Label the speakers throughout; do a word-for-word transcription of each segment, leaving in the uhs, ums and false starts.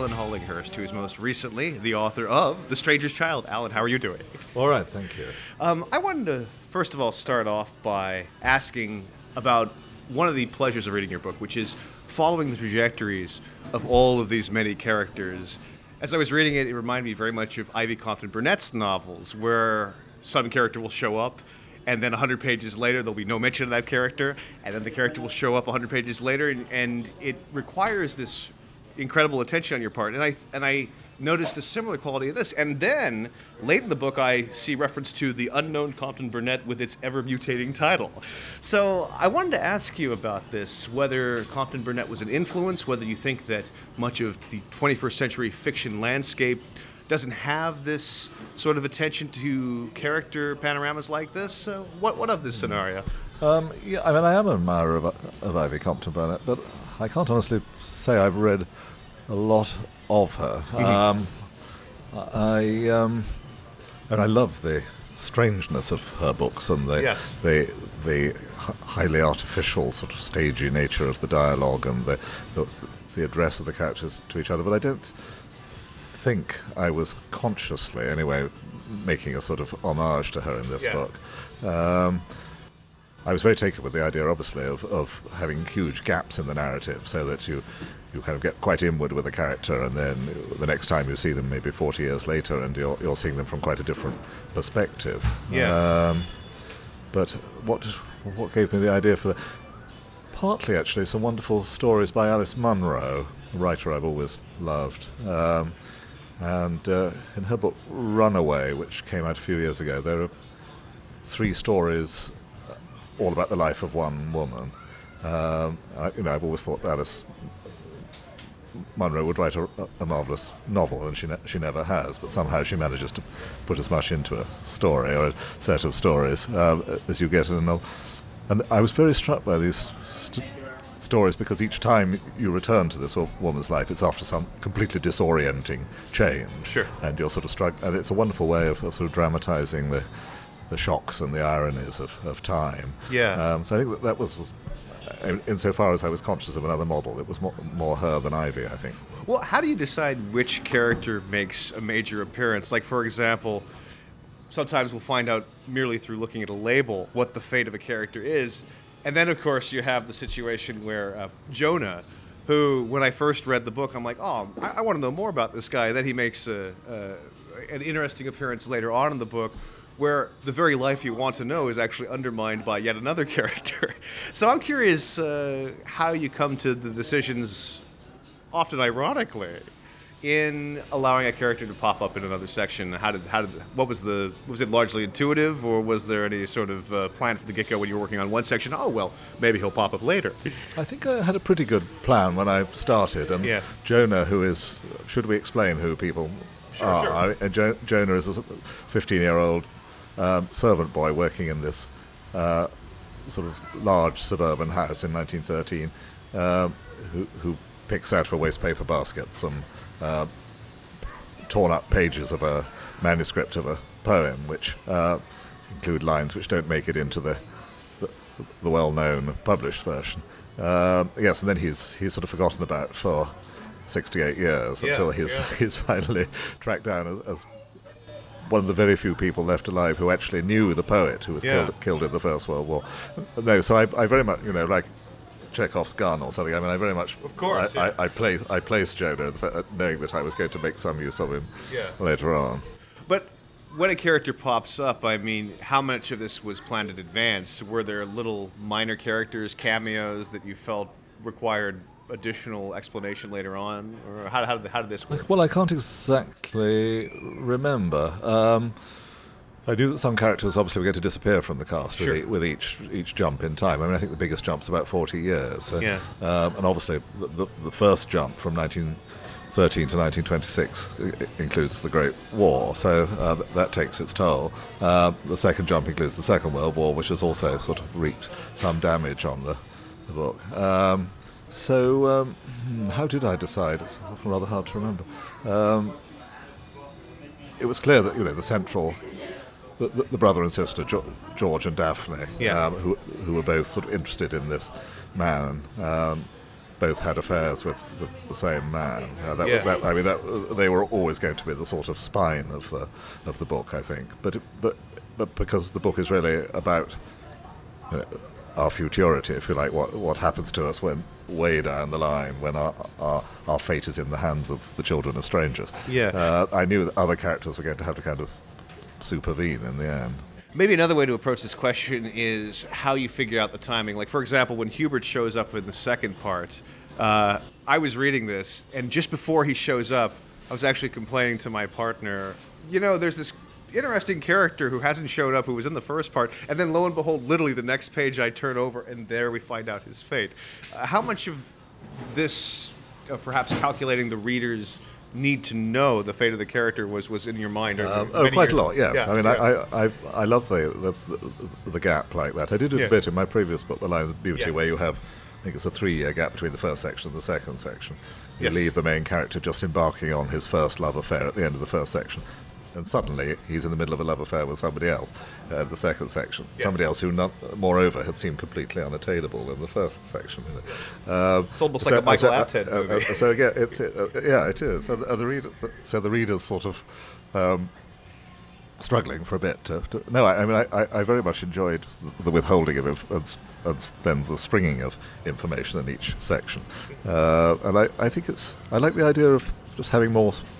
Speaker 1: Alan Hollinghurst, who is most recently the author of The Stranger's Child. Alan, how are you doing?
Speaker 2: All right, thank you.
Speaker 1: Um, I wanted to, first of all, start off by asking about one of the pleasures of reading your book, which is following the trajectories of all of these many characters. As I was reading it, it reminded me very much of Ivy Compton Burnett's novels, where some character will show up, and then one hundred pages later, there'll be no mention of that character, and then the character will show up one hundred pages later, and, and it requires this incredible attention on your part. And I and I noticed a similar quality of this. And then, late in the book, I see reference to the unknown Compton Burnett with its ever-mutating title. So I wanted to ask you about this, whether Compton Burnett was an influence, whether you think that much of the twenty-first century fiction landscape doesn't have this sort of attention to character panoramas like this. So what what of this scenario?
Speaker 2: Um, yeah, I mean, I am an admirer of, of Ivy Compton Burnett, but I can't honestly say I've read a lot of her.
Speaker 1: Mm-hmm.
Speaker 2: Um, I um, and I love the strangeness of her books and the
Speaker 1: Yes.
Speaker 2: the the highly artificial sort of stagey nature of the dialogue and the, the the address of the characters to each other. But I don't think I was consciously, anyway, making a sort of homage to her in this
Speaker 1: Yeah.
Speaker 2: book. Um, I was very taken with the idea, obviously, of, of having huge gaps in the narrative so that you, you kind of get quite inward with a character, and then the next time you see them, maybe forty years later, and you're, you're seeing them from quite a different perspective.
Speaker 1: Yeah.
Speaker 2: Um, but what what gave me the idea for that? Partly, actually, some wonderful stories by Alice Munro, a writer I've always loved. Um, and uh, in her book Runaway, which came out a few years ago, there are three stories all about the life of one woman. Um, I, you know, I've always thought Alice Munro would write a, a marvellous novel, and she ne- she never has, but somehow she manages to put as much into a story or a set of stories um, as you get in a novel. And I was very struck by these st- stories because each time you return to this wo- woman's life, it's after some completely disorienting change.
Speaker 1: Sure.
Speaker 2: And you're sort of struck, and it's a wonderful way of, of sort of dramatising the the shocks and the ironies of, of time.
Speaker 1: Yeah.
Speaker 2: Um, so I think that that was, in- insofar as I was conscious of another model, it was more, more her than Ivy, I think.
Speaker 1: Well, how do you decide which character makes a major appearance? Like, for example, sometimes we'll find out merely through looking at a label what the fate of a character is. And then, of course, you have the situation where uh, Jonah, who, when I first read the book, I'm like, oh, I, I want to know more about this guy. Then he makes a, uh, an interesting appearance later on in the book where the very life you want to know is actually undermined by yet another character. So I'm curious uh, how you come to the decisions, often ironically, in allowing a character to pop up in another section. How did, how did, what was the, was it largely intuitive, or was there any sort of uh, plan from the get-go when you were working on one section? Oh, well, maybe he'll pop up later.
Speaker 2: I think I had a pretty good plan when I started, and
Speaker 1: Yeah.
Speaker 2: Jonah, who is, should we explain who people
Speaker 1: Sure,
Speaker 2: are?
Speaker 1: sure.
Speaker 2: Uh, jo- Jonah is a fifteen-year-old um, servant boy working in this uh, sort of large suburban house in nineteen thirteen, um, who, who picks out of a waste paper basket some uh, torn up pages of a manuscript of a poem, which uh, include lines which don't make it into the the, the well-known published version. Um, yes, and then he's he's sort of forgotten about for sixty-eight years
Speaker 1: Yeah,
Speaker 2: until he's
Speaker 1: yeah.
Speaker 2: he's finally tracked down as, as one of the very few people left alive who actually knew the poet who was
Speaker 1: Yeah.
Speaker 2: killed killed in the First World War. No, so I, I very much, you know, like Chekhov's gun or something. I mean, I very much,
Speaker 1: Of course,
Speaker 2: I,
Speaker 1: yeah.
Speaker 2: I, I, place, I placed Jonah, the fa- knowing that I was going to make some use of him
Speaker 1: Yeah.
Speaker 2: later on.
Speaker 1: But when a character pops up, I mean, how much of this was planned in advance? Were there little minor characters, cameos that you felt required additional explanation later on? Or how, how, did, how did this work?
Speaker 2: Well, I can't exactly remember. Um, I knew that some characters obviously were going to disappear from the cast
Speaker 1: Sure.
Speaker 2: with, e- with each each jump in time. I mean, I think the biggest jump's about forty years. So,
Speaker 1: Yeah.
Speaker 2: um, and obviously, the, the, the first jump from nineteen thirteen to nineteen twenty-six i- includes the Great War, so uh, th- that takes its toll. Uh, the second jump includes the Second World War, which has also sort of wreaked some damage on the, the book. Um, so, um, hmm, how did I decide? It's often rather hard to remember. Um, it was clear that, you know, the central, the, the, the brother and sister, jo- George and Daphne,
Speaker 1: Yeah.
Speaker 2: um, who who were both sort of interested in this man, um, both had affairs with, with the same man. Uh, that,
Speaker 1: Yeah.
Speaker 2: that, I mean, that, they were always going to be the sort of spine of the of the book, I think. But it, but but because the book is really about uh, our futurity, if you like, what what happens to us when way down the line, when our our, our fate is in the hands of the children of strangers.
Speaker 1: Yeah.
Speaker 2: Uh, I knew that other characters were going to have to kind of supervene in the end.
Speaker 1: Maybe another way to approach this question is how you figure out the timing. Like, for example, when Hubert shows up in the second part, uh, I was reading this, and just before he shows up, I was actually complaining to my partner, you know, there's this interesting character who hasn't showed up, who was in the first part, and then lo and behold, literally the next page I turn over, and there we find out his fate. Uh, how much of this, uh, perhaps calculating the reader's need to know the fate of the character was, was in your mind?
Speaker 2: Um, oh, quite
Speaker 1: years?
Speaker 2: a lot, yes.
Speaker 1: Yeah,
Speaker 2: I mean,
Speaker 1: yeah.
Speaker 2: I, I, I love the, the the gap like that. I did it
Speaker 1: Yeah.
Speaker 2: a bit in my previous book, The Line of Beauty,
Speaker 1: Yeah.
Speaker 2: where you have, I think it's a three-year gap between the first section and the second section. You
Speaker 1: Yes.
Speaker 2: leave the main character just embarking on his first love affair at the end of the first section. And suddenly he's in the middle of a love affair with somebody else uh, in the second section.
Speaker 1: Yes.
Speaker 2: Somebody else who, not, moreover, had seemed completely unattainable in the first section. You know. um,
Speaker 1: It's almost like a Michael Apted
Speaker 2: uh, uh,
Speaker 1: movie.
Speaker 2: uh, so again, it's uh, yeah, it is. So the, uh, the reader, so the reader's sort of um, struggling for a bit. To, to, no, I, I mean, I, I very much enjoyed the, the withholding of inf- and, s- and s- then the springing of information in each section. Uh, and I, I think it's I like the idea of just having more s-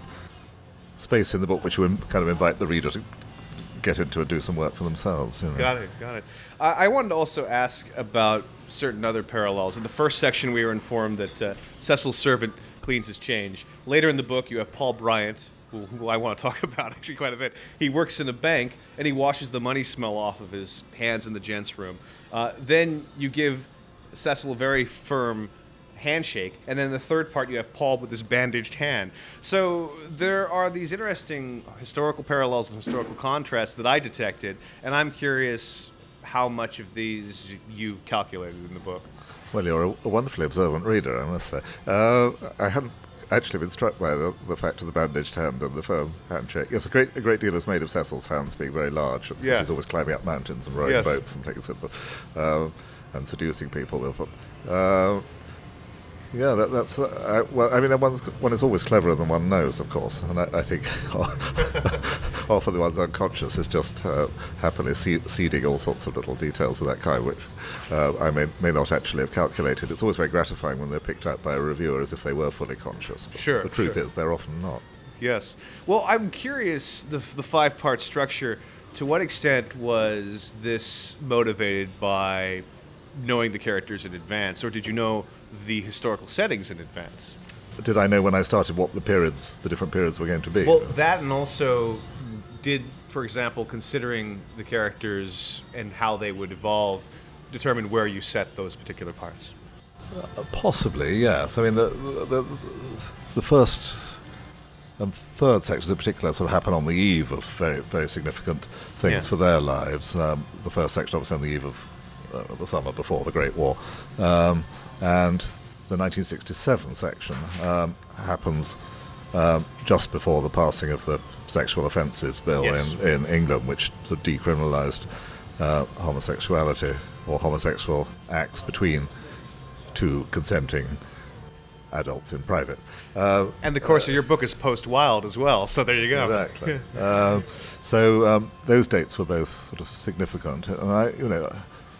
Speaker 2: space in the book, which would kind of invite the reader to get into and do some work for themselves. You know.
Speaker 1: Got it, got it. I, I wanted to also ask about certain other parallels. In the first section, we were informed that uh, Cecil's servant cleans his change. Later in the book, you have Paul Bryant, who, who I want to talk about actually quite a bit. He works in a bank, and he washes the money smell off of his hands in the gents' room. Uh, then you give Cecil a very firm handshake, and then in the third part you have Paul with his bandaged hand. So there are these interesting historical parallels and historical contrasts that I detected, and I'm curious how much of these you calculated in the book.
Speaker 2: Well, you're a, a wonderfully observant reader, I must say. Uh, I hadn't actually been struck by the, the fact of the bandaged hand and the firm handshake. Yes, a great a great deal is made of Cecil's hands being very large.
Speaker 1: Yeah.
Speaker 2: She's always climbing up mountains and rowing
Speaker 1: Yes.
Speaker 2: boats and things, like that, uh, and seducing people with them. Uh, Yeah, that, that's uh, well. I mean, one's, one is always cleverer than one knows, of course, and I, I think often the one's unconscious is just uh, happily se- seeding all sorts of little details of that kind, which uh, I may may not actually have calculated. It's always very gratifying when they're picked up by a reviewer as if they were fully conscious. But
Speaker 1: Sure,
Speaker 2: the truth
Speaker 1: sure.
Speaker 2: is they're often not.
Speaker 1: Yes. Well, I'm curious, the, the five-part structure, to what extent was this motivated by knowing the characters in advance, or did you know the historical settings in advance?
Speaker 2: Did I know when I started what the periods, the different periods were going to be?
Speaker 1: Well, that, and also did, for example, considering the characters and how they would evolve, determine where you set those particular parts?
Speaker 2: Uh, Possibly, yes. I mean, the, the the first and third sections in particular sort of happen on the eve of very very significant things
Speaker 1: Yeah.
Speaker 2: for their lives. Um, the first section obviously on the eve of uh, the summer before the Great War, um, and the nineteen sixty-seven section um, happens um, just before the passing of the Sexual Offences Bill
Speaker 1: Yes.
Speaker 2: in, in England, which sort of decriminalised uh, homosexuality or homosexual acts between two consenting adults in private. Uh,
Speaker 1: And the course of your book is post-Wild as well, so there you go.
Speaker 2: Exactly. um, so um, those dates were both sort of significant, and I, you know,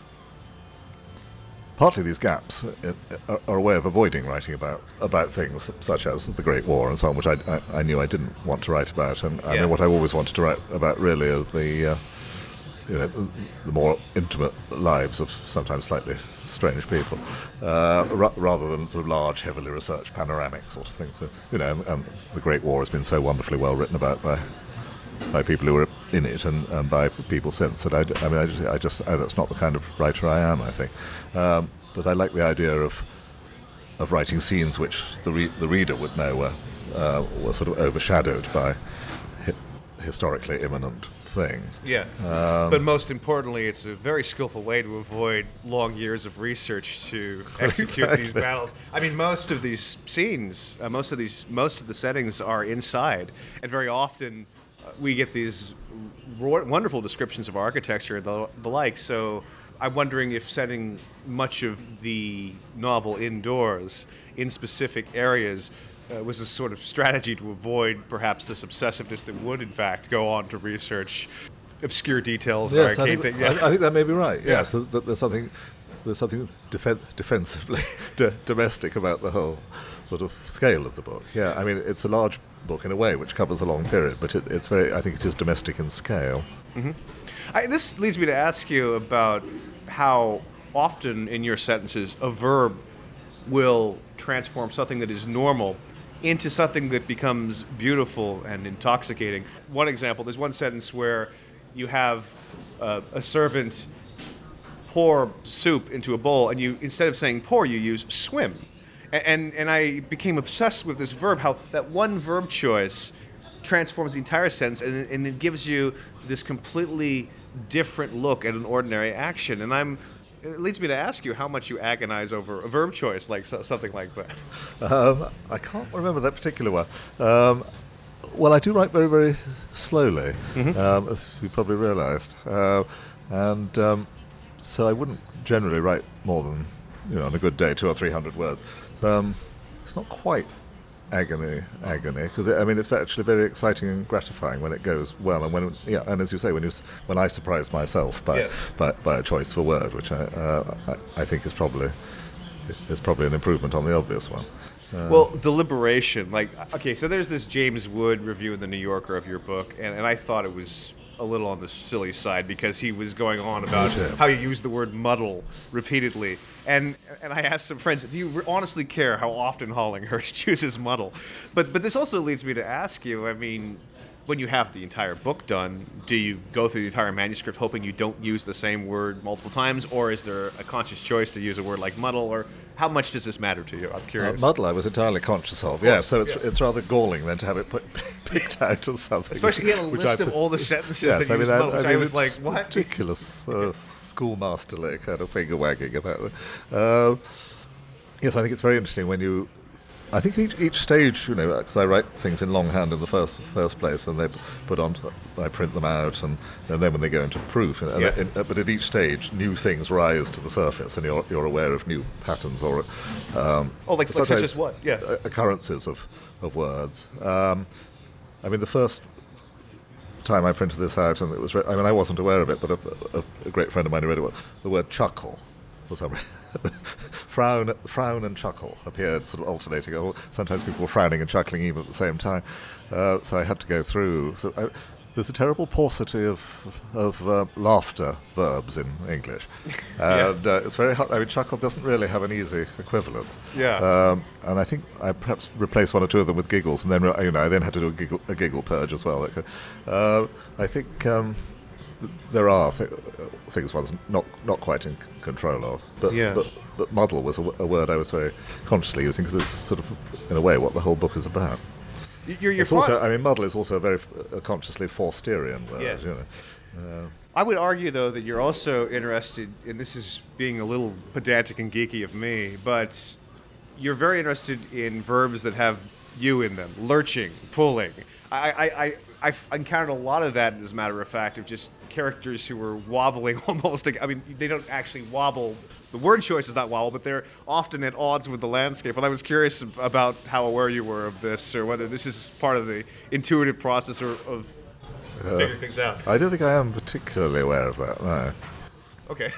Speaker 2: partly these gaps uh, are, are a way of avoiding writing about about things such as the Great War and so on, which I, I, I knew I didn't want to write about. And I
Speaker 1: Yeah.
Speaker 2: mean, what I always wanted to write about really is the, uh, you know, the more intimate lives of sometimes slightly strange people, uh, ra- rather than sort of large, heavily researched panoramic sort of things. So, you know, and, and the Great War has been so wonderfully well written about by by people who were in it and, and by people since that I, d- I mean, I just, I just I, that's not the kind of writer I am, I think. Um, but I like the idea of of writing scenes which the re- the reader would know were uh, were sort of overshadowed by hi- historically imminent things.
Speaker 1: Yeah.
Speaker 2: Um,
Speaker 1: but most importantly, it's a very skillful way to avoid long years of research to execute these
Speaker 2: Exactly.
Speaker 1: battles. I mean, most of these scenes, uh, most of these, most of the settings are inside, and very often uh, we get these ro- wonderful descriptions of architecture and the, the like. So I'm wondering if setting much of the novel indoors in specific areas uh, was a sort of strategy to avoid perhaps this obsessiveness that would, in fact, go on to research obscure details.
Speaker 2: Yes,
Speaker 1: or
Speaker 2: I
Speaker 1: arcade
Speaker 2: think,
Speaker 1: thing. Yeah.
Speaker 2: I, I think that may be right.
Speaker 1: Yeah.
Speaker 2: Yes, that, that there's something there's something defen- defensively d- domestic about the whole sort of scale of the book. Yeah, I mean, it's a large book in a way, which covers a long period, but it, it's very, I think it is domestic in scale.
Speaker 1: Mm-hmm. I, this leads me to ask you about how often in your sentences a verb will transform something that is normal into something that becomes beautiful and intoxicating. One example, there's one sentence where you have uh, a servant pour soup into a bowl, and you, instead of saying pour, you use swim. And, and, and I became obsessed with this verb, how that one verb choice transforms the entire sentence, and, and it gives you this completely different look at an ordinary action. And I'm, it leads me to ask you how much you agonize over a verb choice, like so, something like that.
Speaker 2: Um, I can't remember that particular one. Um, well, I do write very, very slowly, mm-hmm. um, as you probably realised. Uh, and um, so I wouldn't generally write more than, you know, on a good day, two or three hundred words. Um, it's not quite agony, agony, because I mean it's actually very exciting and gratifying when it goes well, and when yeah, and as you say, when you when I surprise myself by
Speaker 1: yes.
Speaker 2: by, by a choice for word, which I, uh, I I think is probably is probably an improvement on the obvious one. Uh,
Speaker 1: well, deliberation, like okay, so there's this James Wood review in the New Yorker of your book, and, and I thought it was a little on the silly side because he was going on about
Speaker 2: yeah.
Speaker 1: how you use the word muddle repeatedly. And and I asked some friends, do you honestly care how often Hollinghurst uses muddle? But but this also leads me to ask you, I mean, when you have the entire book done, do you go through the entire manuscript hoping you don't use the same word multiple times, or is there a conscious choice to use a word like muddle, or how much does this matter to you? I'm curious.
Speaker 2: Uh, muddle I was entirely conscious of, yeah, so it's
Speaker 1: yeah.
Speaker 2: it's rather galling then to have it put, picked out as something.
Speaker 1: Especially he had a
Speaker 2: which
Speaker 1: list
Speaker 2: I've,
Speaker 1: of all the sentences
Speaker 2: yes,
Speaker 1: that
Speaker 2: I
Speaker 1: use
Speaker 2: mean,
Speaker 1: muddle,
Speaker 2: I,
Speaker 1: which
Speaker 2: I,
Speaker 1: I,
Speaker 2: mean,
Speaker 1: was like,
Speaker 2: it's
Speaker 1: what?
Speaker 2: ridiculous, uh, schoolmasterly kind of finger wagging about it. Uh, yes, I think it's very interesting when you... I think each, each stage, you know, because I write things in longhand in the first first place, and they put on, I print them out, and, and then when they go into proof, and,
Speaker 1: yeah.
Speaker 2: and, but at each stage, new things rise to the surface, and you're you're aware of new patterns or, um,
Speaker 1: oh, like, like such as what? Yeah,
Speaker 2: occurrences of of words. Um, I mean, the first time I printed this out, and it was, re- I mean, I wasn't aware of it, but a, a, a great friend of mine who read it, the word chuckle for some reason. Frown, frown and chuckle appeared, sort of alternating. Sometimes people were frowning and chuckling even at the same time. Uh, so I had to go through. So I, there's a terrible paucity of of uh, laughter verbs in English, and
Speaker 1: yeah.
Speaker 2: uh, it's very hard. I mean, chuckle doesn't really have an easy equivalent.
Speaker 1: Yeah.
Speaker 2: Um, and I think I perhaps replaced one or two of them with giggles, and then you know I then had to do a giggle, a giggle purge as well. Uh, I think. Um, There are th- things one's not not quite in c- control of, but,
Speaker 1: yeah.
Speaker 2: but but muddle was a, w- a word I was very consciously using because it's sort of, in a way, what the whole book is about.
Speaker 1: You're, you're
Speaker 2: it's also, I mean, muddle is also a very f- a consciously Forstierian word.
Speaker 1: Yeah.
Speaker 2: You know. Uh,
Speaker 1: I would argue, though, that you're also interested, and this is being a little pedantic and geeky of me, but you're very interested in verbs that have you in them, lurching, pulling. I, I, I I've encountered a lot of that, as a matter of fact, of just characters who were wobbling almost. I mean, they don't actually wobble. The word choice is not wobble, but they're often at odds with the landscape. And I was curious about how aware you were of this, or whether this is part of the intuitive process or, of uh, figuring things out.
Speaker 2: I don't think I am particularly aware of that, no.
Speaker 1: Okay.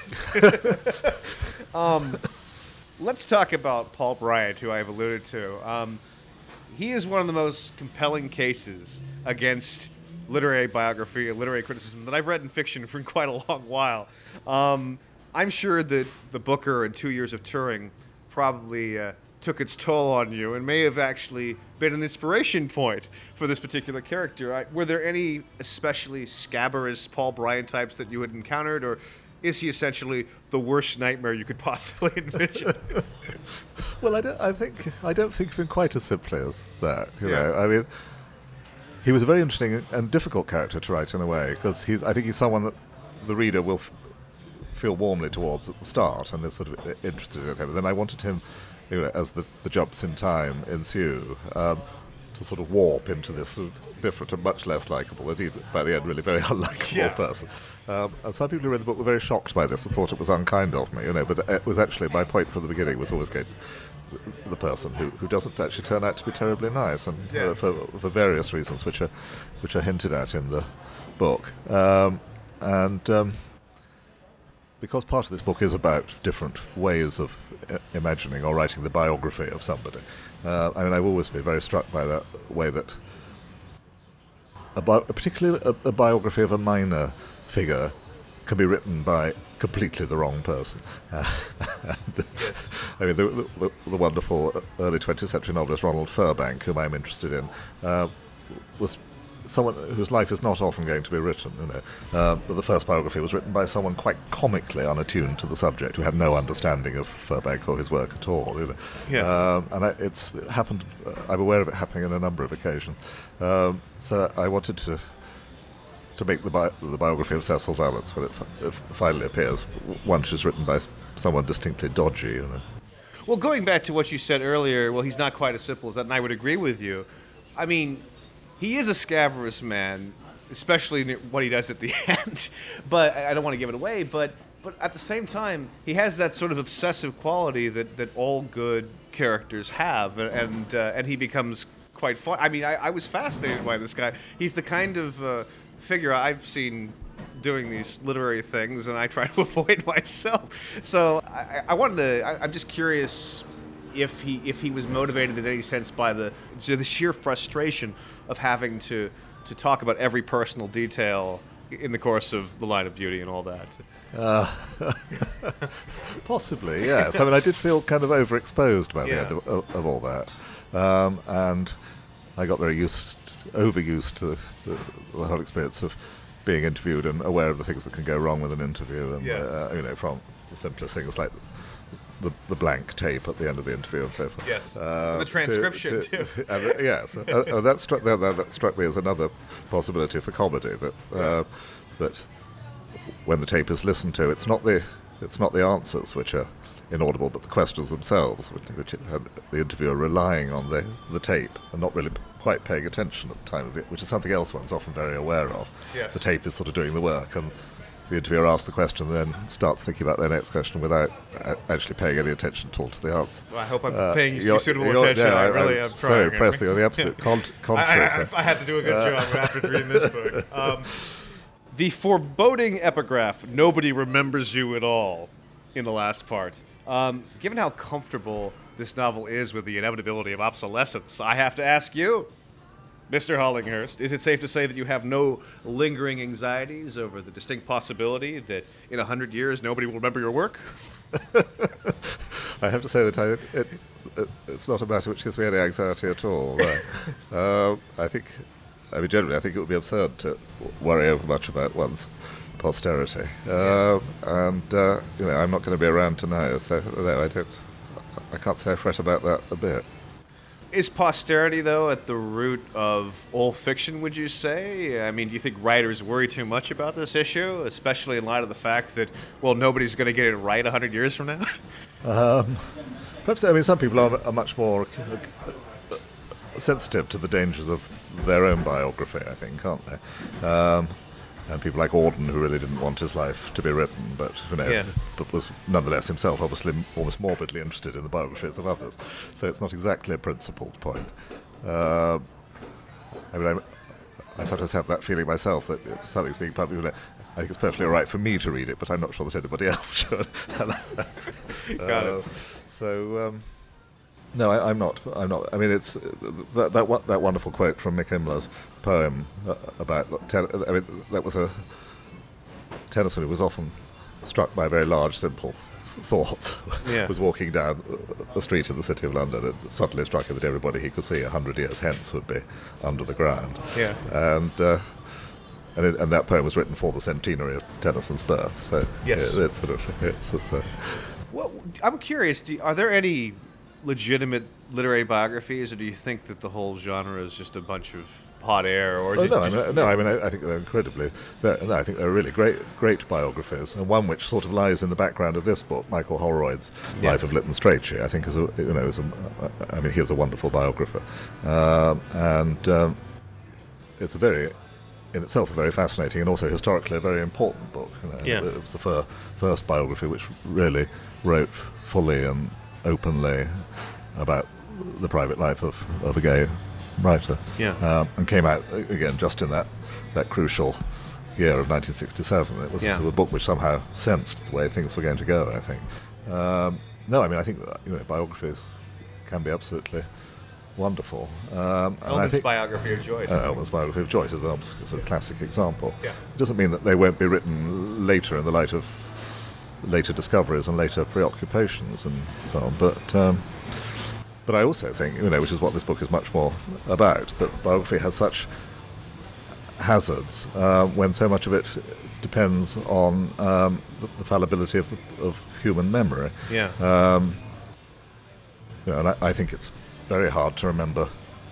Speaker 1: um, let's talk about Paul Bryant, who I've alluded to. Um, he is one of the most compelling cases against literary biography and literary criticism that I've read in fiction for quite a long while. Um, I'm sure that the Booker and two years of Turing probably uh, took its toll on you and may have actually been an inspiration point for this particular character. I, were there any especially scabrous Paul Bryant types that you had encountered, or is he essentially the worst nightmare you could possibly envision?
Speaker 2: Well, I don't. I think I don't think of him quite as simply as that. You
Speaker 1: Yeah.
Speaker 2: know, I mean, he was a very interesting and difficult character to write in a way because he's. I think he's someone that the reader will f- feel warmly towards at the start and is sort of interested in him. And then I wanted him, you know, as the, the jumps in time ensue, um, to sort of warp into this sort of different and much less likable, and even by the end really very unlikable
Speaker 1: Yeah.
Speaker 2: person. Um, and some people who read the book were very shocked by this and thought it was unkind of me, you know. But it was actually my point from the beginning was always going the person who, who doesn't actually turn out to be terribly nice, and
Speaker 1: Yeah.
Speaker 2: uh, for for various reasons which are which are hinted at in the book. Um, and um, because part of this book is about different ways of I- imagining or writing the biography of somebody, uh, I mean, I've always been very struck by that way that, a bi- particularly a, a biography of a minor figure can be written by completely the wrong person. Uh, and,
Speaker 1: Yes.
Speaker 2: I mean, the, the, the wonderful early twentieth century novelist Ronald Furbank, whom I'm interested in, uh, was someone whose life is not often going to be written, you know. Uh, but the first biography was written by someone quite comically unattuned to the subject, who had no understanding of Furbank or his work at all, you know.
Speaker 1: Yeah.
Speaker 2: Um, and I, it's it happened, uh, I'm aware of it happening on a number of occasions. Um, so I wanted to to make the, bi- the biography of Cecil Valence, when it, fi- it finally appears, one which is written by s- someone distinctly dodgy, you know.
Speaker 1: Well, going back to what you said earlier, well, he's not quite as simple as that, and I would agree with you. I mean, he is a scabrous man, especially in what he does at the end. But I I don't want to give it away. But but at the same time, he has that sort of obsessive quality that, that all good characters have, and and, uh, and he becomes quite fun. I mean, I, I was fascinated by this guy. He's the kind of uh, figure I've seen doing these literary things, and I try to avoid myself. So I, I wanted to. I, I'm just curious if he if he was motivated in any sense by the the sheer frustration of having to to talk about every personal detail in the course of The Line of Beauty and all that.
Speaker 2: Uh, possibly, yes. I mean, I did feel kind of overexposed by the
Speaker 1: Yeah.
Speaker 2: end of, of, of all that. Um, and I got very used, overused to the, the whole experience of being interviewed and aware of the things that can go wrong with an interview, and
Speaker 1: Yeah.
Speaker 2: uh, you know, from the simplest things like the, the blank tape at the end of the interview and so forth.
Speaker 1: Yes.
Speaker 2: Uh,
Speaker 1: The transcription, too.
Speaker 2: and, uh, yes, uh, uh, that struck that, that, that struck me as another possibility for comedy, that uh, that when the tape is listened to, it's not the it's not the answers which are inaudible, but the questions themselves, which, which had the interviewer relying on the, the tape and not really quite paying attention at the time of it, which is something else one's often very aware of.
Speaker 1: Yes.
Speaker 2: The tape is sort of doing the work, and the interviewer asks the question, then starts thinking about their next question without a- actually paying any attention at all to the answer.
Speaker 1: Well, I hope I'm
Speaker 2: Uh,
Speaker 1: paying
Speaker 2: you're-
Speaker 1: suitable
Speaker 2: you're-
Speaker 1: attention.
Speaker 2: yeah,
Speaker 1: I
Speaker 2: I-
Speaker 1: really
Speaker 2: I'm
Speaker 1: am
Speaker 2: so
Speaker 1: trying.
Speaker 2: impressed that you're the absolute con- contrary.
Speaker 1: I, I, I had to do a good job after reading this book. Um, the foreboding epigraph, "Nobody remembers you at all," in the last part. Um, given how comfortable this novel is with the inevitability of obsolescence, I have to ask you, Mister Hollinghurst, is it safe to say that you have no lingering anxieties over the distinct possibility that in a hundred years nobody will remember your work?
Speaker 2: I have to say that I, it, it, it's not a matter which gives me any anxiety at all. Uh, uh, I think, I mean, generally, I think it would be absurd to worry over much about one's posterity. Uh, and, uh, you know, I'm not going to be around to know, so no, I don't, I can't say I fret about that a bit.
Speaker 1: Is posterity, though, at the root of all fiction, would you say? I mean, do you think writers worry too much about this issue, especially in light of the fact that, well, nobody's going to get it right a hundred years from now?
Speaker 2: Um, perhaps, I mean, some people are, are much more uh, sensitive to the dangers of their own biography, I think, aren't they? Um, and people like Auden, who really didn't want his life to be written, but you know,
Speaker 1: Yeah.
Speaker 2: but was nonetheless himself obviously almost morbidly interested in the biographies of others. So it's not exactly a principled point. Uh, I mean, I'm, I sometimes have that feeling myself that if something's being published, you know, I think it's perfectly all right for me to read it, but I'm not sure that anybody else should.
Speaker 1: Got it.
Speaker 2: So. Um, No, I, I'm not. I'm not. I mean, it's uh, that that wo- that wonderful quote from Mick Imler's poem uh, about. Ten, I mean, that was a Tennyson who was often struck by very large, simple thoughts.
Speaker 1: Yeah.
Speaker 2: Was walking down the street in the city of London, and suddenly struck him that everybody he could see a hundred years hence would be under the ground.
Speaker 1: Yeah.
Speaker 2: And. Uh, and, it, and that poem was written for the centenary of Tennyson's birth. So
Speaker 1: Yes.
Speaker 2: it, it's sort of it's, it's a,
Speaker 1: Well, I'm curious, do, are there any legitimate literary biographies, or do you think that the whole genre is just a bunch of hot air? Or
Speaker 2: oh,
Speaker 1: did,
Speaker 2: no,
Speaker 1: did
Speaker 2: I mean,
Speaker 1: you,
Speaker 2: no, I mean, I, I think they're incredibly. They're, no, I think they're really great, great biographies, and one which sort of lies in the background of this book, Michael Holroyd's
Speaker 1: Yeah.
Speaker 2: Life of Lytton Strachey. I think is a, you know, is a, I mean, he was a wonderful biographer, um, and um, it's a very, in itself, a very fascinating and also historically a very important book. You know.
Speaker 1: Yeah.
Speaker 2: It was the fir- first biography which really wrote fully and openly about the private life of, of a gay writer.
Speaker 1: Yeah.
Speaker 2: Um, and came out, uh, again, just in that, that crucial year of nineteen sixty-seven. It was
Speaker 1: Yeah.
Speaker 2: a book which somehow sensed the way things were going to go, I think. Um, no, I mean, I think uh, you know, biographies can be absolutely wonderful. Um, and I
Speaker 1: Elman's
Speaker 2: think,
Speaker 1: biography of Joyce.
Speaker 2: uh, Elman's biography of Joyce is a sort of classic example.
Speaker 1: Yeah.
Speaker 2: It doesn't mean that they won't be written later in the light of later discoveries and later preoccupations and so on, but um, but I also think, you know, which is what this book is much more about, that biography has such hazards uh, when so much of it depends on um, the, the fallibility of, the, of human memory.
Speaker 1: Yeah.
Speaker 2: Um, you know, and I, I think it's very hard to remember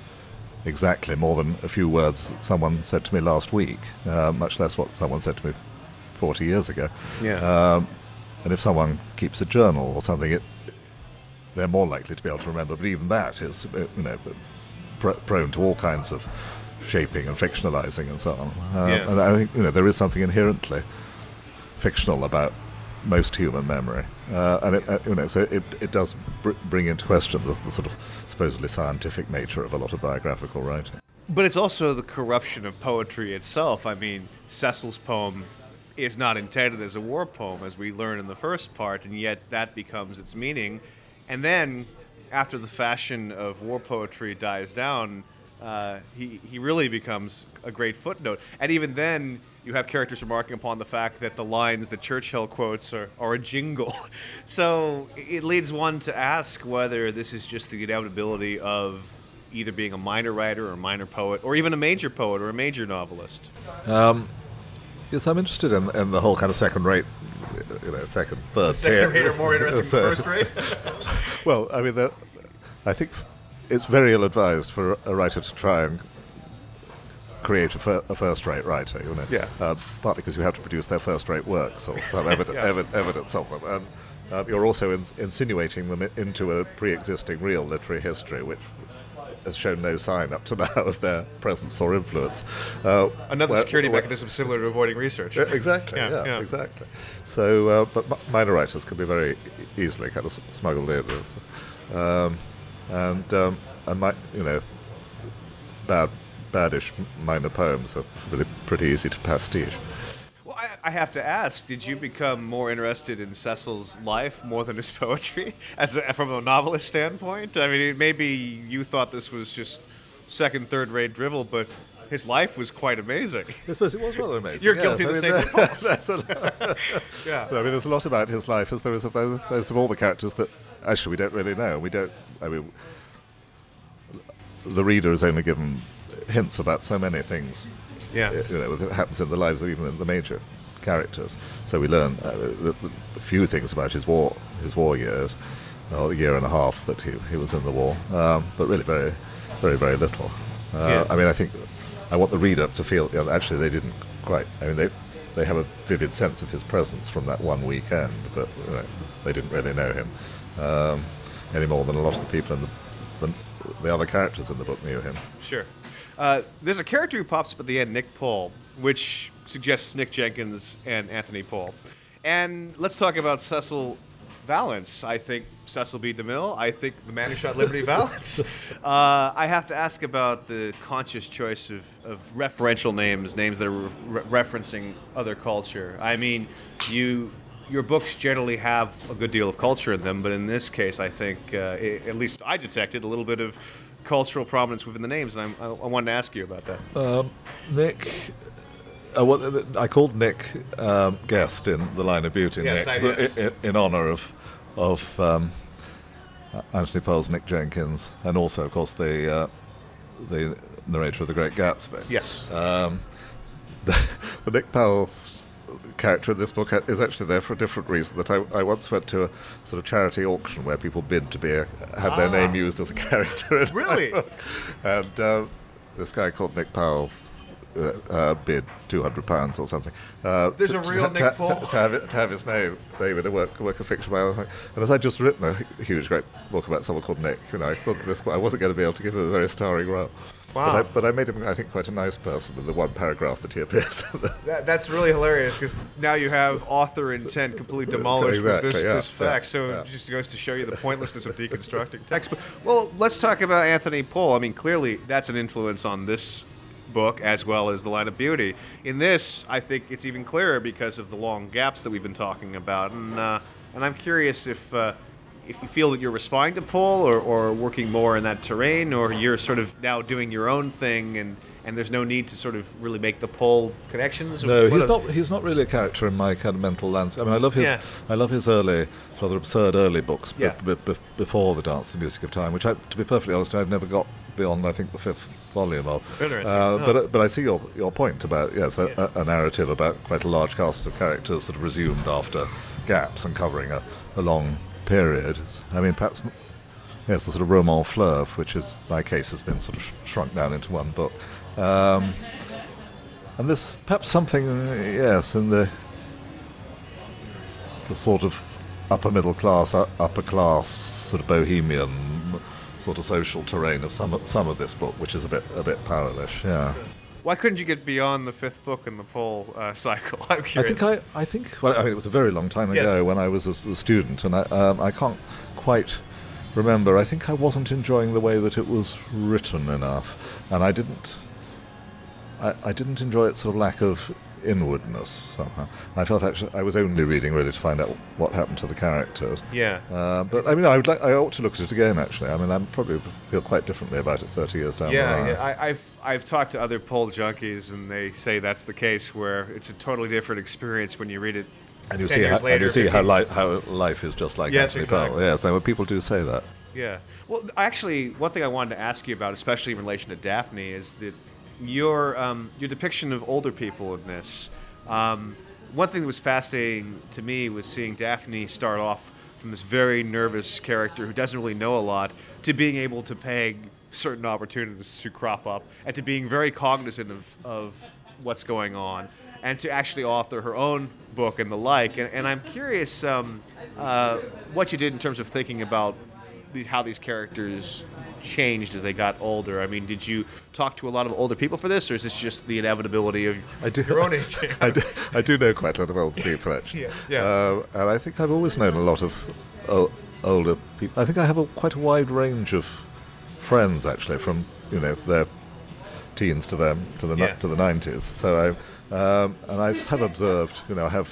Speaker 2: exactly more than a few words that someone said to me last week, uh, much less what someone said to me forty years ago.
Speaker 1: Yeah.
Speaker 2: Um, and if someone keeps a journal or something, it, they're more likely to be able to remember. But even that is, uh, you know, pr- prone to all kinds of shaping and fictionalizing and so on. Uh,
Speaker 1: Yeah.
Speaker 2: And I think, you know, there is something inherently fictional about most human memory, uh, and it, uh, you know, so it, it does br- bring into question the, the sort of supposedly scientific nature of a lot of biographical writing.
Speaker 1: But it's also the corruption of poetry itself. I mean, Cecil's poem is not intended as a war poem, as we learn in the first part, and yet that becomes its meaning. And then, after the fashion of war poetry dies down, uh, he, he really becomes a great footnote. And even then, you have characters remarking upon the fact that the lines that Churchill quotes are, are a jingle. So it leads one to ask whether this is just the inevitability of either being a minor writer or a minor poet, or even a major poet or a major novelist.
Speaker 2: Um, yes, I'm interested in, in the whole kind of second-rate, you know, second, third
Speaker 1: Second
Speaker 2: tier.
Speaker 1: rate are more interesting than first rate?
Speaker 2: Well, I mean, the, I think it's very ill-advised for a writer to try and create a, fir- a first-rate writer, you know.
Speaker 1: Yeah.
Speaker 2: Uh, partly because you have to produce their first-rate works or some eviden-
Speaker 1: Yeah.
Speaker 2: evi- evidence of them. And uh, you're also in- insinuating them i- into a pre-existing real literary history, which has shown no sign up to now of their presence or influence. Uh,
Speaker 1: Another
Speaker 2: where-
Speaker 1: security
Speaker 2: where-
Speaker 1: mechanism similar to avoiding research.
Speaker 2: Uh, Exactly,
Speaker 1: Yeah,
Speaker 2: yeah,
Speaker 1: yeah.
Speaker 2: exactly. So, uh, but mi- minor writers can be very e- easily kind of s- smuggled in, with, um, and um, and my, you know, bad, baddish minor poems are really pretty easy to pastiche.
Speaker 1: Well, I, I have to ask, did you become more interested in Cecil's life more than his poetry, as a, from a novelist standpoint? I mean, maybe you thought this was just second, third-rate drivel, but his life was quite amazing.
Speaker 2: I suppose it was rather amazing.
Speaker 1: You're
Speaker 2: yes.
Speaker 1: guilty of
Speaker 2: I
Speaker 1: the
Speaker 2: mean,
Speaker 1: same impulse.
Speaker 2: that's a-
Speaker 1: Yeah.
Speaker 2: I mean, there's a lot about his life as there is of those, those of all the characters that actually we don't really know. We don't. I mean, the reader is only given hints about so many things.
Speaker 1: Yeah.
Speaker 2: You know, that happens in the lives of even the major characters. So we learn uh, the, the, a few things about his war, his war years, or the year and a half that he, he was in the war, um, but really very, very, very little. Uh,
Speaker 1: Yeah.
Speaker 2: I mean, I think I want the reader to feel. You know, actually, they didn't quite. I mean, they they have a vivid sense of his presence from that one weekend, but you know, they didn't really know him um, any more than a lot of the people in the, the the other characters in the book knew him.
Speaker 1: Sure. Uh, there's a character who pops up at the end, Nick Paul, which suggests Nick Jenkins and Anthony Paul. And let's talk about Cecil Valance. I think Cecil B. DeMille. I think the man who shot Liberty Valance. Uh, I have to ask about the conscious choice of, of referential names, names that are re- referencing other culture. I mean, you your books generally have a good deal of culture in them, but in this case, I think, uh, i at least I detected a little bit of cultural prominence within the names, and I'm, I, I wanted to ask you about that.
Speaker 2: Um, Nick, uh, what, uh, I called Nick um, Guest in The Line of Beauty,
Speaker 1: Yes,
Speaker 2: Nick,
Speaker 1: I- yes.
Speaker 2: in, in honour of of um, Anthony Paul's Nick Jenkins, and also, of course, the uh, the narrator of The Great Gatsby.
Speaker 1: Yes.
Speaker 2: Um, the, the Nick Powell's character in this book is actually there for a different reason. That I, I once went to a sort of charity auction where people bid to be a, have their
Speaker 1: Ah.
Speaker 2: name used as a character. In
Speaker 1: Really?
Speaker 2: my book. And uh, this guy called Nick Powell uh, uh, bid two hundred pounds or something. Uh,
Speaker 1: There's
Speaker 2: to,
Speaker 1: a real
Speaker 2: to,
Speaker 1: Nick
Speaker 2: to,
Speaker 1: Powell.
Speaker 2: To, to, have it, to have his name, David, a work, a work of fiction by and as I'd just written a huge, great book about someone called Nick, you know, I thought this I wasn't going to be able to give him a very starring role.
Speaker 1: Wow.
Speaker 2: But I, but I made him, I think, quite a nice person in the one paragraph that he appears in.
Speaker 1: That, that's really hilarious because now you have author intent completely demolished
Speaker 2: Exactly,
Speaker 1: with this,
Speaker 2: yeah,
Speaker 1: this fact.
Speaker 2: yeah,
Speaker 1: so
Speaker 2: yeah.
Speaker 1: it just goes to show you the pointlessness of deconstructing text. But, well, let's talk about Anthony Pohl. I mean, clearly that's an influence on this book as well as The Line of Beauty. In this, I think it's even clearer because of the long gaps that we've been talking about. And uh, and I'm curious if uh, if you feel that you're responding to Pohl or, or working more in that terrain, or you're sort of now doing your own thing and, and there's no need to sort of really make the Pohl connections.
Speaker 2: No,
Speaker 1: What
Speaker 2: he's
Speaker 1: a-
Speaker 2: not. He's not really a character in my kind of mental landscape. I mean, I love his.
Speaker 1: Yeah.
Speaker 2: I love his early, rather absurd early books, b-
Speaker 1: Yeah.
Speaker 2: b- b- before the Dance and Music of Time, which, I, to be perfectly honest, I've never got beyond. I think the fifth volume of.
Speaker 1: Interesting.
Speaker 2: Uh,
Speaker 1: Oh.
Speaker 2: But but I see your your point about yes, a,
Speaker 1: Yeah.
Speaker 2: a, a narrative about quite a large cast of characters sort of resumed after gaps and covering a, a long period. I mean, perhaps. Yes, the sort of roman fleuve, which is my case, has been sort of sh- shrunk down into one book. Um, and this, perhaps something, uh, yes, in the the sort of upper middle class, uh, upper class, sort of bohemian, sort of social terrain of some of, some of this book, which is a bit a bit powerless. Yeah,
Speaker 1: Why couldn't you get beyond the fifth book in the Pohl uh, cycle? I'm
Speaker 2: I
Speaker 1: curious.
Speaker 2: think I, I think well, I mean, it was a very long time
Speaker 1: Yes.
Speaker 2: ago when I was a, a student, and I, um, I can't quite remember. I think I wasn't enjoying the way that it was written enough, and I didn't. I, I didn't enjoy its sort of lack of inwardness somehow. I felt actually I was only reading really to find out what happened to the characters.
Speaker 1: Yeah.
Speaker 2: Uh, but I mean, I would like. I ought to look at it again. Actually, I mean, I probably feel quite differently about it thirty years down the
Speaker 1: Yeah,
Speaker 2: line.
Speaker 1: yeah. I, I've I've talked to other Pohl junkies, and they say that's the case, where it's a totally different experience when you read it.
Speaker 2: And you
Speaker 1: ten
Speaker 2: see,
Speaker 1: years
Speaker 2: how,
Speaker 1: later,
Speaker 2: and you see how,
Speaker 1: fifteen
Speaker 2: li- how life is just like
Speaker 1: Yes,
Speaker 2: Anthony
Speaker 1: exactly.
Speaker 2: Powell. Yes, there were people do say that.
Speaker 1: Yeah. Well, actually, one thing I wanted to ask you about, especially in relation to Daphne, is that your um, your depiction of older people in this. Um, one thing that was fascinating to me was seeing Daphne start off from this very nervous character who doesn't really know a lot to being able to peg certain opportunities to crop up and to being very cognizant of, of what's going on and to actually author her own book and the like. And, and I'm curious um, uh, what you did in terms of thinking about the, how these characters changed as they got older. I mean, did you talk to a lot of older people for this, or is this just the inevitability of
Speaker 2: I do,
Speaker 1: your own age?
Speaker 2: I do, I do know quite a lot of old people, actually.
Speaker 1: Yeah, yeah.
Speaker 2: Uh, and I think I've always known a lot of o- older people. I think I have a, quite a wide range of friends, actually, from you know their teens to them to the ni-
Speaker 1: Yeah.
Speaker 2: to the nineties. So I um, and I have observed, you know, I have.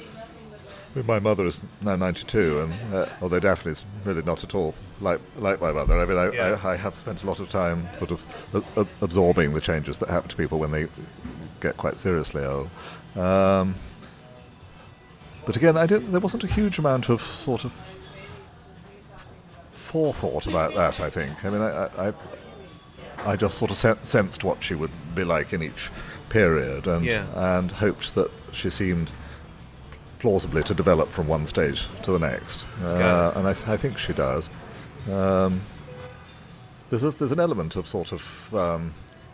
Speaker 2: My mother is now ninety-two, and uh, although Daphne's really not at all like like my mother, I mean, I,
Speaker 1: Yeah.
Speaker 2: I, I have spent a lot of time sort of a- a- absorbing the changes that happen to people when they get quite seriously ill. Um, but again, I didn't. There wasn't a huge amount of sort of forethought about that. I think. I mean, I I, I, I just sort of sen- sensed what she would be like in each period, and
Speaker 1: Yeah.
Speaker 2: and hoped that she seemed plausibly to develop from one stage to the next, uh,
Speaker 1: Yeah.
Speaker 2: and I, I think she does. Um, there's a, there's an element of sort of um,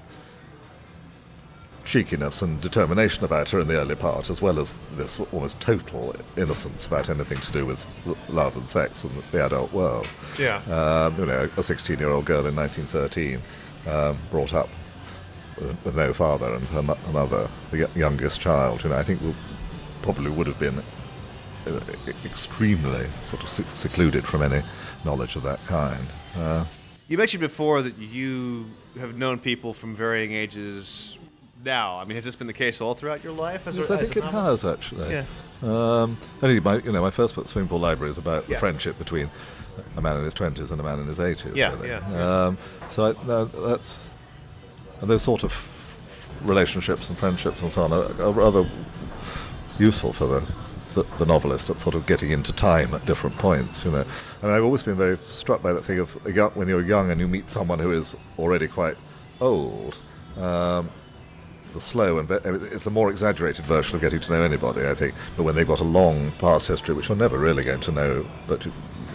Speaker 2: cheekiness and determination about her in the early part, as well as this almost total innocence about anything to do with l- love and sex and the adult world.
Speaker 1: Yeah.
Speaker 2: Um, you know, a sixteen-year-old girl in nineteen thirteen, um, brought up with, with no father, and her, mo- her mother, the y- youngest child. You know, I think will, probably would have been uh, extremely sort of sec- secluded from any knowledge of that kind. Uh,
Speaker 1: You mentioned before that you have known people from varying ages now. I mean, has this been the case all throughout your life? As
Speaker 2: yes,
Speaker 1: a,
Speaker 2: I
Speaker 1: as
Speaker 2: think
Speaker 1: a
Speaker 2: it
Speaker 1: novelist?
Speaker 2: has actually.
Speaker 1: Yeah.
Speaker 2: Um, and my, you know, my first book, Swimming Pool Library, is about
Speaker 1: Yeah.
Speaker 2: the friendship between a man in his twenties and a man in his eighties.
Speaker 1: Yeah,
Speaker 2: really.
Speaker 1: yeah, yeah.
Speaker 2: Um, so I, no, that's and those sort of relationships and friendships and so on are, are rather useful for the, the the novelist at sort of getting into time at different points. You know, and I've always been very struck by that thing of a young, when you're young and you meet someone who is already quite old. Um, the slow and ve- it's a more exaggerated version of getting to know anybody, I think. But when they've got a long past history, which you're never really going to know, but you,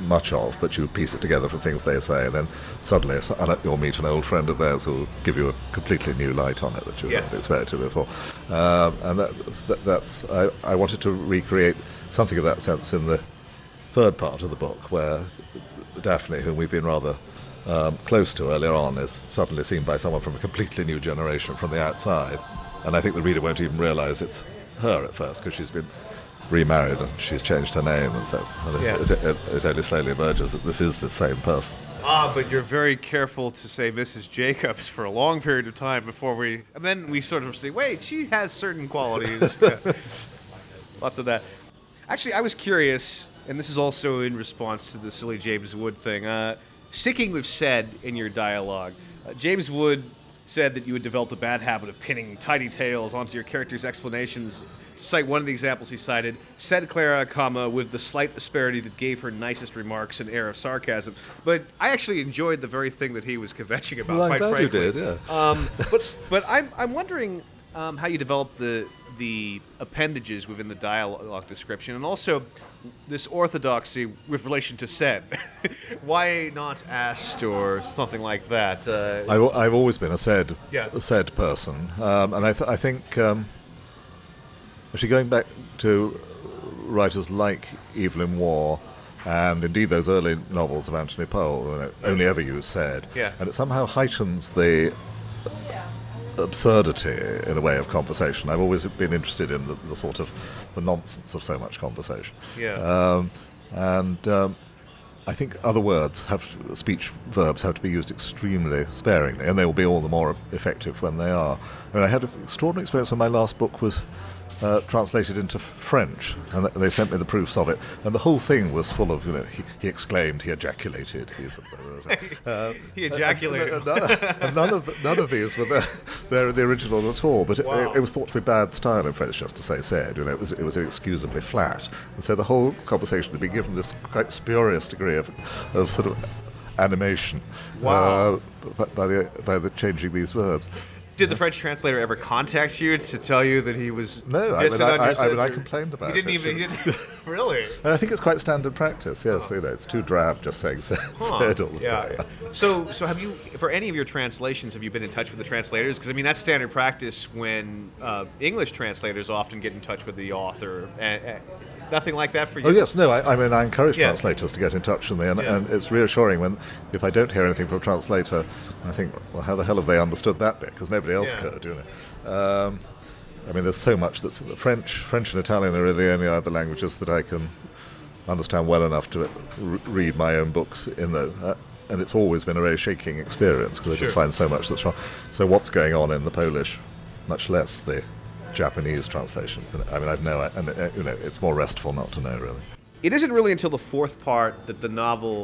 Speaker 2: much of, but you piece it together from things they say, and then suddenly you'll meet an old friend of theirs who will give you a completely new light on it that you
Speaker 1: yes.
Speaker 2: hadn't expected before. Um, and that, that, that's I, I wanted to recreate something of that sense in the third part of the book, where Daphne, whom we've been rather um, close to earlier on, is suddenly seen by someone from a completely new generation from the outside. And I think the reader won't even realise it's her at first, because she's been remarried and she's changed her name, and so and
Speaker 1: yeah.
Speaker 2: it, it, it only slowly emerges that this is the same person.
Speaker 1: Ah, but you're very careful to say Missus Jacobs for a long period of time before we... And then we sort of say, wait, she has certain qualities. Yeah. Lots of that. Actually, I was curious, and this is also in response to the silly James Wood thing. Uh, sticking with said in your dialogue, uh, James Wood said that you had developed a bad habit of pinning tidy tales onto your characters' explanations. To cite one of the examples he cited, said Clara, comma, with the slight asperity that gave her nicest remarks an air of sarcasm. But I actually enjoyed the very thing that he was kvetching about,
Speaker 2: well, I'm
Speaker 1: quite
Speaker 2: glad
Speaker 1: frankly.
Speaker 2: you did, yeah.
Speaker 1: Um, but but I'm, I'm wondering um, how you developed the, the appendages within the dialogue description, and also this orthodoxy with relation to said. Why not asked or something like that? Uh,
Speaker 2: I've, I've always been a said,
Speaker 1: Yeah.
Speaker 2: a said person, um, and I, th- I think... Um, Actually, going back to writers like Evelyn Waugh, and indeed those early novels of Anthony Powell, you know, only ever use said,
Speaker 1: Yeah.
Speaker 2: and it somehow heightens the absurdity, in a way, of conversation. I've always been interested in the, the sort of the nonsense of so much conversation.
Speaker 1: Yeah.
Speaker 2: Um, and um, I think other words have, speech verbs have to be used extremely sparingly, and they will be all the more effective when they are. I mean, I had an extraordinary experience when my last book was Uh, translated into French, and th- they sent me the proofs of it, and the whole thing was full of, you know, he, he exclaimed, he ejaculated, he's, uh,
Speaker 1: he ejaculated.
Speaker 2: And, and, and, and none of none of these were there, there in the original at all. But
Speaker 1: Wow.
Speaker 2: it, it was thought to be bad style in French just to say said. You know, it was it was inexcusably flat, and so the whole conversation had been given this quite spurious degree of of sort of animation.
Speaker 1: Wow.
Speaker 2: Uh, by, by the by the changing these verbs.
Speaker 1: Did the French translator ever contact you to tell you that he was
Speaker 2: No, I mean,
Speaker 1: dissing
Speaker 2: I,
Speaker 1: on
Speaker 2: I,
Speaker 1: your
Speaker 2: I, mean, I
Speaker 1: said-
Speaker 2: complained about
Speaker 1: He didn't
Speaker 2: it.
Speaker 1: even. He didn't. Really?
Speaker 2: And I think it's quite standard practice, yes. You know, it's too drab just saying said,
Speaker 1: Huh.
Speaker 2: said all the
Speaker 1: Yeah,
Speaker 2: time.
Speaker 1: yeah. So, so have you, for any of your translations, have you been in touch with the translators? Because I mean, that's standard practice when uh, English translators often get in touch with the author. And, uh, nothing like that for you.
Speaker 2: Oh yes, no. I, I mean, I encourage
Speaker 1: Yeah.
Speaker 2: translators to get in touch with me, and,
Speaker 1: Yeah.
Speaker 2: and it's reassuring when, if I don't hear anything from a translator, I think, well, how the hell have they understood that bit? Because nobody else
Speaker 1: Yeah.
Speaker 2: could, you know. Um, I mean, there's so much that's French. French and Italian are really the only other languages that I can understand well enough to r- read my own books in the. Uh, and it's always been a very shaking experience because I just
Speaker 1: Sure.
Speaker 2: find so much that's wrong. So what's going on in the Polish, much less the Japanese translation. I mean, I've no, and uh, you know, it's more restful not to know really.
Speaker 1: It isn't really until the fourth part that the novel.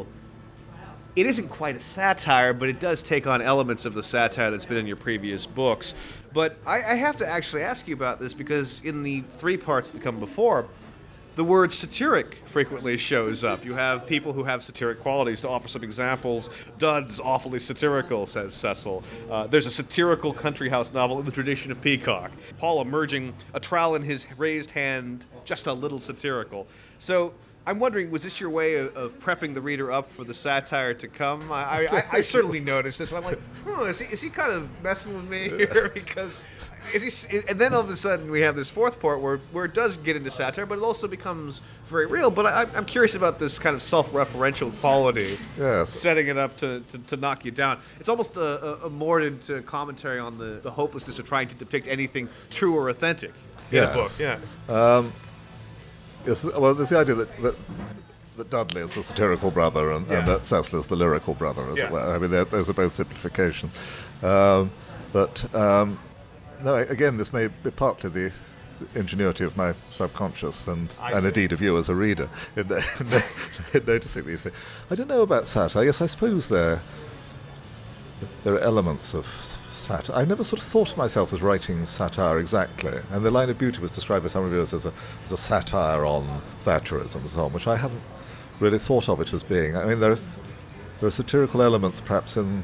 Speaker 1: It isn't quite a satire, but it does take on elements of the satire that's been in your previous books. But I, I have to actually ask you about this because in the three parts that come before, the word satiric frequently shows up. You have people who have satiric qualities. To offer some examples, Dud's awfully satirical, says Cecil. Uh, there's a satirical country house novel in the tradition of Peacock. Paul emerging, a trowel in his raised hand, just a little satirical. So I'm wondering, was this your way of, of prepping the reader up for the satire to come? I, I, I certainly noticed this. And I'm like, huh, is he, is he kind of messing with me here? Because is he? And then all of a sudden we have this fourth part where, where it does get into satire, but it also becomes very real. But I, I'm curious about this kind of self-referential quality,
Speaker 2: Yes.
Speaker 1: setting it up to, to, to knock you down. It's almost a, a, a mordant uh, commentary on the, the hopelessness of trying to depict anything true or authentic in
Speaker 2: Yes.
Speaker 1: a book. Yeah.
Speaker 2: Um, yes, well, there's the idea that, that, that Dudley is the satirical brother and,
Speaker 1: Yeah.
Speaker 2: and that Cecil is the lyrical brother, as
Speaker 1: Yeah.
Speaker 2: it were. I mean, they're- those are both simplifications. Um, but, um, no, again, this may be partly the ingenuity of my subconscious and,
Speaker 1: I
Speaker 2: and
Speaker 1: see.
Speaker 2: indeed of you as a reader in, in, in noticing these things. I don't know about satire. Yes, I suppose there, there are elements of satire. I never sort of thought of myself as writing satire exactly, and The Line of Beauty was described by some reviewers as a, as a satire on Thatcherism and so on, which I hadn't really thought of it as being. I mean, there are, there are satirical elements perhaps in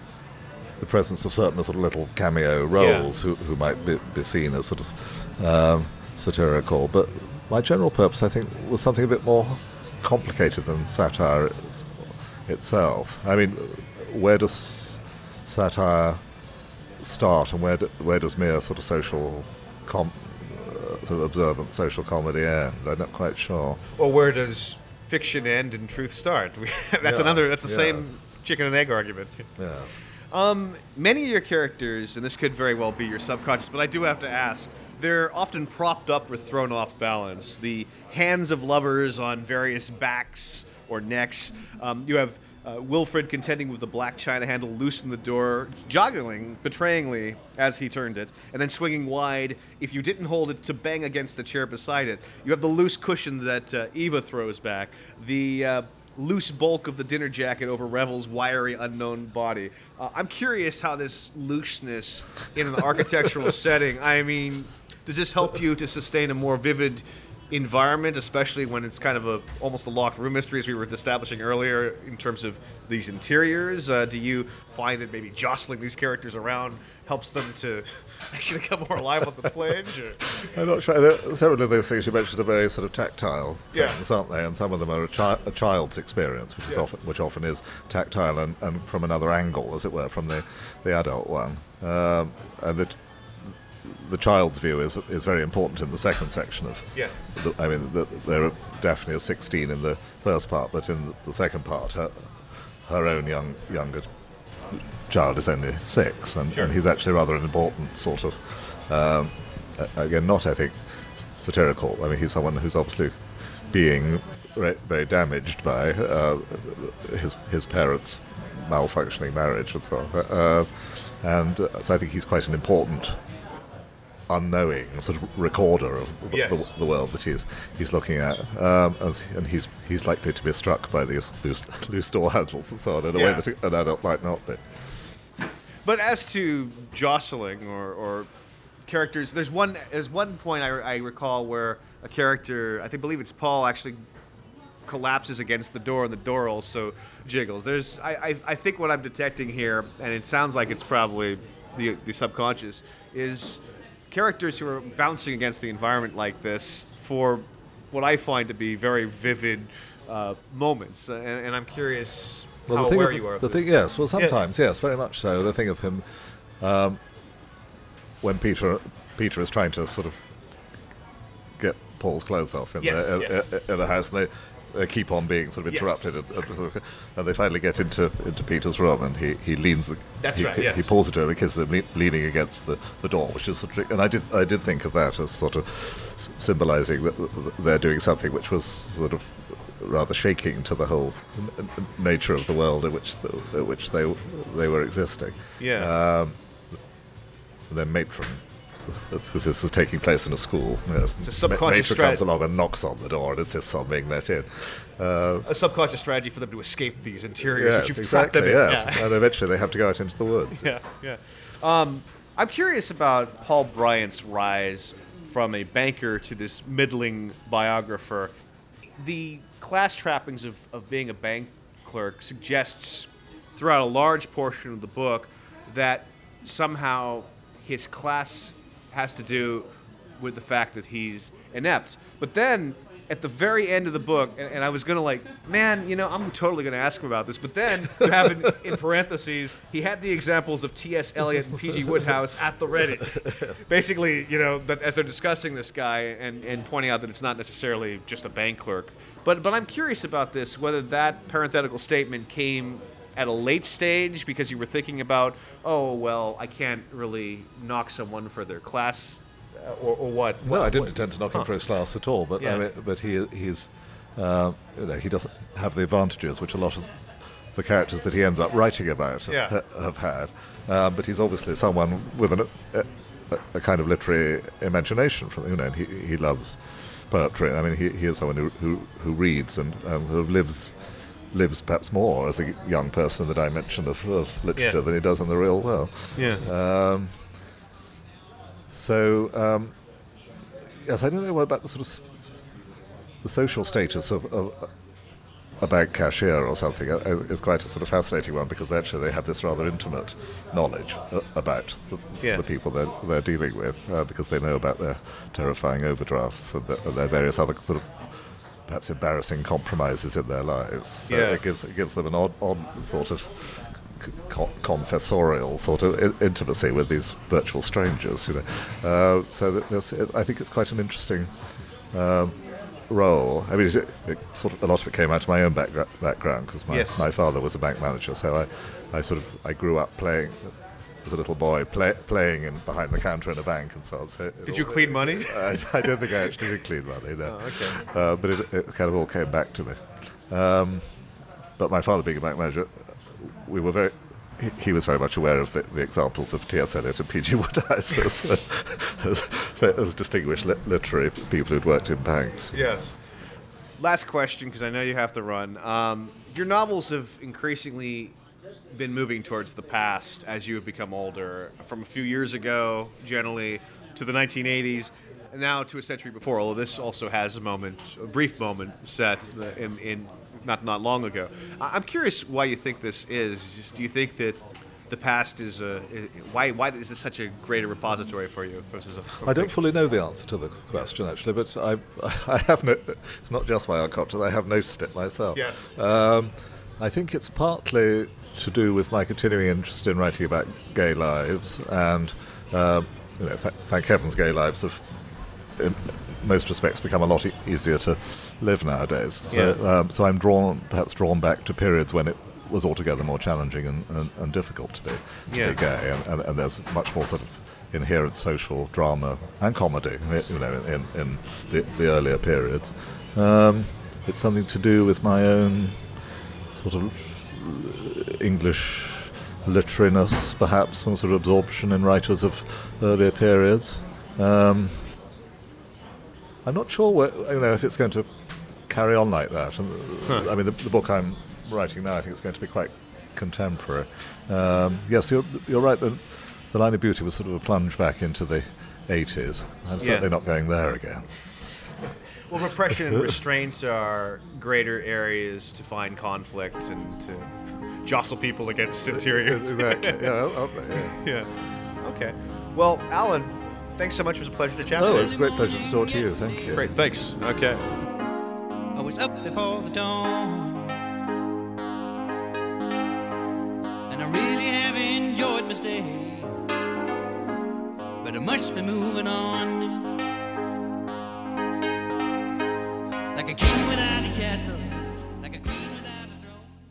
Speaker 2: the presence of certain sort of little cameo roles who, who might be, be seen as sort of um, satirical, but my general purpose, I think, was something a bit more complicated than satire it's, itself. I mean, where does satire start, and where do, where does mere sort of social, com, uh, sort of observant social comedy end? I'm not quite sure.
Speaker 1: Or where does fiction end and truth start? that's
Speaker 2: Yeah,
Speaker 1: another. That's the
Speaker 2: yes.
Speaker 1: same chicken and egg argument.
Speaker 2: Yes.
Speaker 1: Um, many of your characters, and this could very well be your subconscious, but I do have to ask, they're often propped up or thrown off balance. The hands of lovers on various backs or necks. Um, you have uh, Wilfred contending with the black china handle loose in the door, joggling betrayingly as he turned it, and then swinging wide if you didn't hold it to bang against the chair beside it. You have the loose cushion that uh, Eva throws back. The uh, loose bulk of the dinner jacket over Revel's wiry, unknown body. Uh, I'm curious how this looseness in an architectural setting, I mean, does this help you to sustain a more vivid environment, especially when it's kind of a almost a locked room mystery, as we were establishing earlier in terms of these interiors? Uh, do you find that maybe jostling these characters around helps them to actually become more alive on the flange? Or?
Speaker 2: I'm not sure. There, several of those things you mentioned are very sort of tactile
Speaker 1: Yeah.
Speaker 2: things, aren't they? And some of them are a, chi- a child's experience, which,
Speaker 1: Yes.
Speaker 2: is often, which often is tactile and, and from another angle, as it were, from the, the adult one. Um, and the, the child's view is is very important in the second section of.
Speaker 1: Yeah.
Speaker 2: The, I mean, the, there are definitely a sixteen in the first part, but in the second part, her, her own young younger child is only six, and,
Speaker 1: Sure.
Speaker 2: and he's actually rather an important sort of, um, a- again, not, I think, satirical. I mean, he's someone who's obviously being re- very damaged by uh, his his parents' malfunctioning marriage and so on. Uh, and uh, so I think he's quite an important, unknowing sort of recorder of
Speaker 1: Yes.
Speaker 2: the, the world that he's he's looking at, um, and, and he's he's likely to be struck by these loose, loose door handles and so on in a
Speaker 1: Yeah.
Speaker 2: way that an adult might not be.
Speaker 1: But as to jostling or, or characters, there's one there's one point I, I recall where a character, I think believe it's Paul, actually collapses against the door and the door also jiggles. There's I, I, I think what I'm detecting here, and it sounds like it's probably the the subconscious, is characters who are bouncing against the environment like this for what I find to be very vivid uh, moments, and, and I'm curious
Speaker 2: Well,
Speaker 1: how
Speaker 2: the thing
Speaker 1: aware
Speaker 2: of,
Speaker 1: you are of
Speaker 2: the
Speaker 1: this.
Speaker 2: thing, yes. Well, sometimes, yes, very much so. The thing of him, um, when Peter Peter is trying to sort of get Paul's clothes off in,
Speaker 1: Yes,
Speaker 2: the,
Speaker 1: yes.
Speaker 2: in, in the house, and they, they keep on being sort of
Speaker 1: Yes.
Speaker 2: interrupted, and, and sort of- and they finally get into into Peter's room, and he, he leans.
Speaker 1: That's
Speaker 2: he,
Speaker 1: right,
Speaker 2: He,
Speaker 1: yes.
Speaker 2: he pulls it to him because they're le- leaning against the, the door, which is sort of, and I did I did think of that as sort of s- symbolising that they're doing something which was sort of rather shaking to the whole n- n- nature of the world in which the, in which they they were existing.
Speaker 1: Yeah.
Speaker 2: Um, then matron, because this is taking place in a school. Yes.
Speaker 1: It's a subconscious
Speaker 2: matron comes
Speaker 1: strat-
Speaker 2: along and knocks on the door and insists on being let in. Uh,
Speaker 1: A subconscious strategy for them to escape these interiors
Speaker 2: yes,
Speaker 1: that you've trapped
Speaker 2: exactly.
Speaker 1: them in.
Speaker 2: Yes,
Speaker 1: Yeah.
Speaker 2: and eventually they have to go out into the woods.
Speaker 1: yeah, yeah. Um, I'm curious about Paul Bryant's rise from a banker to this middling biographer. The class trappings of, of being a bank clerk suggests throughout a large portion of the book that somehow his class has to do with the fact that he's inept. But then at the very end of the book, and, and I was going to like, man, you know, I'm totally going to ask him about this. But then you have in, in parentheses, he had the examples of T S. Eliot and P G. Woodhouse at the ready. Basically, you know, that as they're discussing this guy and, and pointing out that it's not necessarily just a bank clerk. But but I'm curious about this, whether that parenthetical statement came at a late stage because you were thinking about, oh, well, I can't really knock someone for their class uh, or, or what.
Speaker 2: No,
Speaker 1: What-
Speaker 2: I didn't
Speaker 1: what-
Speaker 2: intend to knock him
Speaker 1: huh.
Speaker 2: for his class at all, but
Speaker 1: Yeah.
Speaker 2: I mean, but he he's uh, you know, he doesn't have the advantages which a lot of the characters that he ends up writing about have,
Speaker 1: Yeah.
Speaker 2: ha- have had. Um, but he's obviously someone with an, a, a kind of literary imagination. From you know, and he he loves poetry. I mean, he, he is someone who who, who reads and um, sort of lives. lives perhaps more as a young person in the dimension of, of literature
Speaker 1: Yeah.
Speaker 2: than he does in the real world.
Speaker 1: Yeah.
Speaker 2: Um, so, um, yes, I don't know what about the sort of s- the social status of, of a bank cashier or something. uh, is quite a sort of fascinating one because actually they have this rather intimate knowledge uh, about the,
Speaker 1: Yeah.
Speaker 2: the people they're, they're dealing with uh, because they know about their terrifying overdrafts and, the, and their various other sort of perhaps embarrassing compromises in their lives. So
Speaker 1: Yeah.
Speaker 2: it gives it gives them an odd, odd sort of co- confessorial sort of I- intimacy with these virtual strangers. You know, uh, so that there's, it, I think it's quite an interesting um, role. I mean, it, it sort of a lot of it came out of my own backgra- background because my
Speaker 1: Yes.
Speaker 2: my father was a bank manager, so I, I sort of I grew up playing. As a little boy, play, playing in behind the counter in a bank and so on. So it
Speaker 1: Did
Speaker 2: all-
Speaker 1: you clean money?
Speaker 2: I, I don't think I actually did clean money, no.
Speaker 1: Oh, okay.
Speaker 2: Uh, but it, it kind of all came back to me. Um, but my father, being a bank manager, we were very. He, he was very much aware of the, the examples of T S. Eliot and P G Wodehouse as, as, as distinguished li- literary people who'd worked in banks.
Speaker 1: Yes. Last question, because I know you have to run. Um, your novels have increasingly been moving towards the past as you have become older, from a few years ago, generally, to the nineteen eighties, and now to a century before, although this also has a moment, a brief moment set in, in not not long ago. I- I'm curious why you think this is. Just, do you think that the past is a, i- why why is this such a greater repository for you versus a,
Speaker 2: I don't fully know the answer to the question, actually, but I, I have no. It's not just my unconscious. I have noticed it myself.
Speaker 1: Yes.
Speaker 2: Um, I think it's partly to do with my continuing interest in writing about gay lives, and um, you know, th- thank heavens, gay lives have, in most respects, become a lot e- easier to live nowadays. So,
Speaker 1: Yeah.
Speaker 2: um, so I'm drawn, perhaps drawn back to periods when it was altogether more challenging and, and, and difficult to be, to
Speaker 1: Yeah.
Speaker 2: be gay, and, and, and there's much more sort of inherent social drama and comedy, you know, in, in the, the earlier periods. Um, it's something to do with my own sort of English literariness, perhaps, some sort of absorption in writers of earlier periods. Um, I'm not sure where, you know, if it's going to carry on like that. And,
Speaker 1: Huh.
Speaker 2: I mean, the, the book I'm writing now, I think it's going to be quite contemporary. Um, yes, you're, you're right. The, the Line of Beauty was sort of a plunge back into the eighties. I'm certainly
Speaker 1: Yeah.
Speaker 2: not going there again.
Speaker 1: Well, repression and restraint are greater areas to find conflict and to jostle people against interiors.
Speaker 2: Exactly. Yeah, aren't they? Yeah.
Speaker 1: Yeah. Okay. Well, Alan, thanks so much. It was a pleasure to chat
Speaker 2: Oh,
Speaker 1: with
Speaker 2: it's
Speaker 1: you.
Speaker 2: a great pleasure to talk to you. Thank you.
Speaker 1: Great. Thanks. Okay.
Speaker 3: I was up before the dawn, and I really have enjoyed my stay, but I must be moving on. Like a king without a castle,